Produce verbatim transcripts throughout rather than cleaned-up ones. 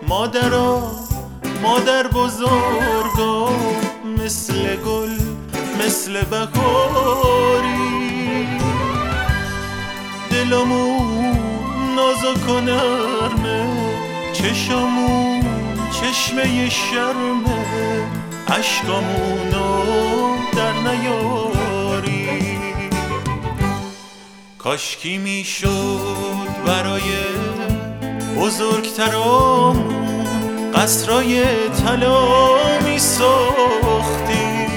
مادرا مادر بزرگا، مثل گل مثل بهاری، دلمون نازک و نرمه، چشمون چشمه شرمه، عشقامونو در نیاری. کاشکی میشد برای بزرگترامون قصرای طلا میساختیم،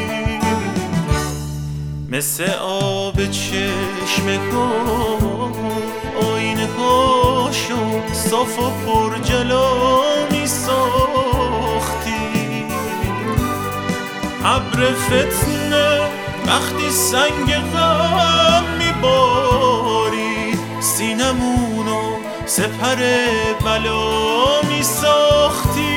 مثل آب چشمه ها آینه هاشو صاف و پر جلا میساختیم. ابر فتنه وقتی سنگ غم میباری، سینمونو سپر بلا میساختی.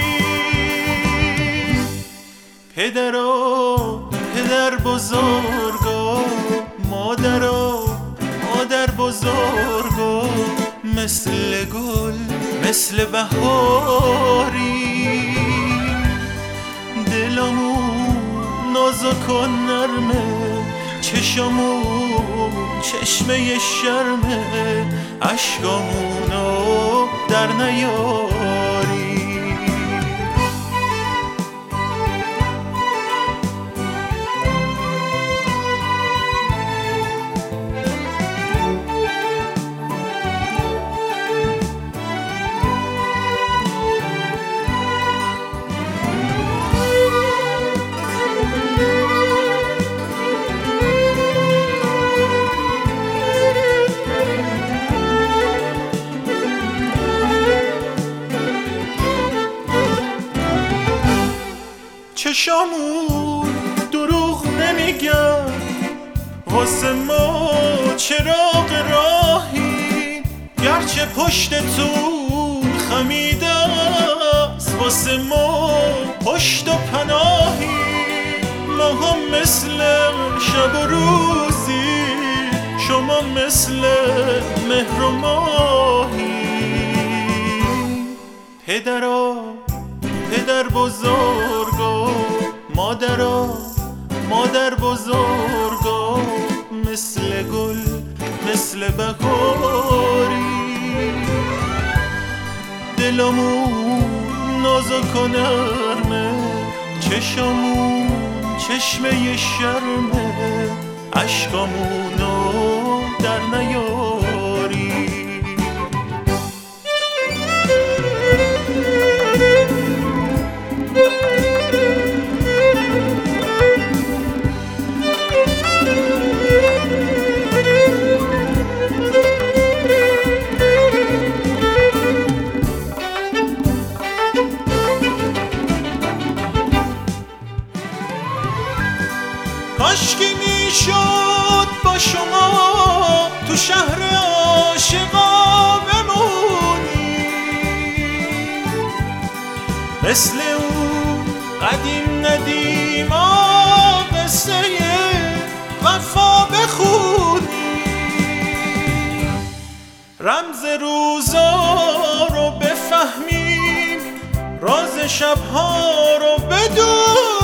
پدرا پدر بزرگا، مادرا مادر بزرگا، مثل گل مثل بهاری، دلمون نازک و نرمه، چشمون چشمه شرمه، عشقامونو در نیاری. چشامون دروغ نمیگن، واسه ما چراغ راهی، گرچه پشتتون خمیده است، واسه ما پشت و پناهی. ما هم مثل شب و روزی، شما مثل مهر و ماهی. پدرا پدر بزرگا، مادرا مادر بزرگا، مثل گل مثل بهاری، دلمون نازک و نرمه، چشمون چشمه شرمه، عشقامونو در نیاری. کاشکی میشد با شما تو شهر عاشقا بمونی، مثل اون قدیم ندیما قصه وفا بخونی، رمز روزا رو بفهمیم، راز شبها رو بدونیم.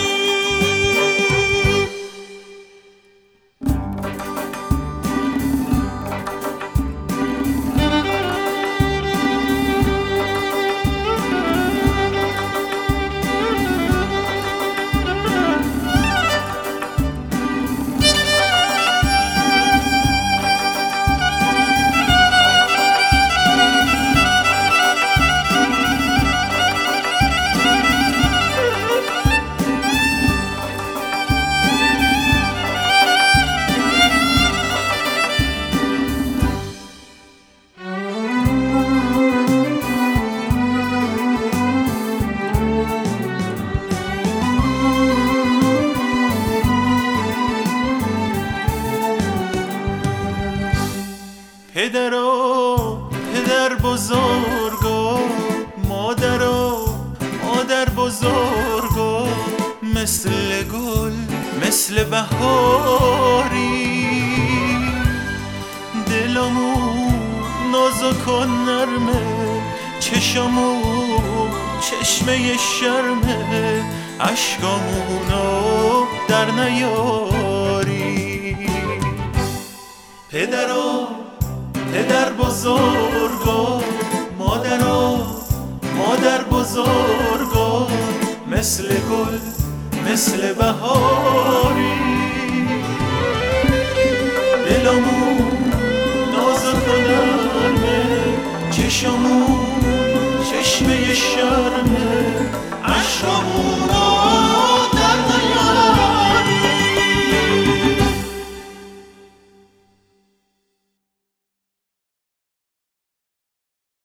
پدرا پدر بزرگا، مادرا مادر بزرگا، مثل گل مثل بهاری، دلمون نازک و نرمه، چشمون چشمه شرمه عشقامونو در نیاری. پدرا پدر بزرگا، مادرا مادر بزرگا، مثل گل مثل بهاری.